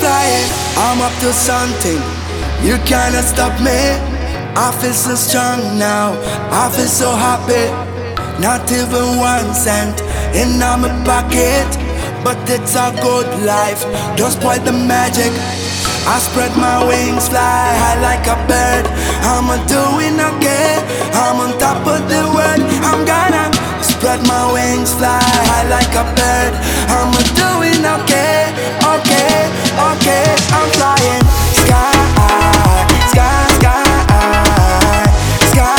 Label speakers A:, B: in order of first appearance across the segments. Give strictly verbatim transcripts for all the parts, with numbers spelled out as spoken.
A: flying, I'm up to something. You cannot stop me. I feel so strong now, I feel so happy. Not even one cent in my pocket, but it's a good life. Don't spoil the magic. I spread my wings, fly high like a bird. I'm doing okay, I'm on top of the world. I'm gonna spread my wings, fly high like a bird. I'm doing okay, okay, okay. I'm flying, sky, sky, sky, sky.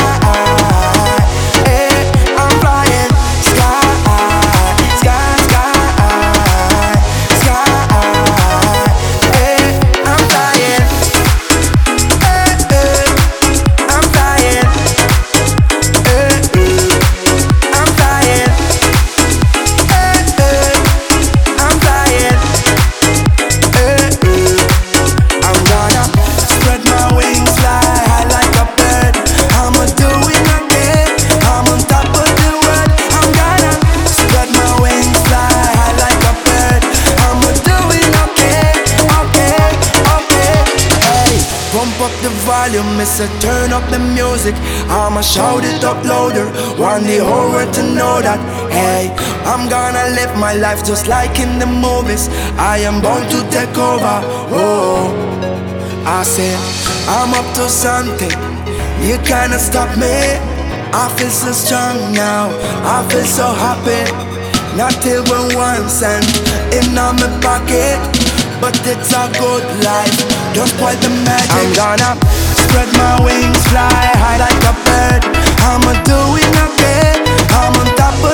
A: Hey, I'm flying, sky, sky, sky, sky. Hey, I'm flying, hey, hey. I'm flying, hey, hey. I'm flying, hey, hey. I'm flying, hey, hey. I'm gonna spread my wings, fly high like a bird. I'm doing okay, I'm on top of the world. I'm gonna spread my wings, fly high like a bird. I'm doing okay, okay, okay. Hey, pump up the volume, mister, turn up the music. I'ma shout it up louder, want the whole world to know that. Hey, I'm gonna live my life just like in the movies. I am born to take over. Oh, I said I'm up to something. You cannot stop me. I feel so strong now, I feel so happy. Not even one cent in my pocket, but it's a good life. Don't spoil the magic. I'm gonna spread my wings, fly high like a bird. I'm doing okay, I'm on top of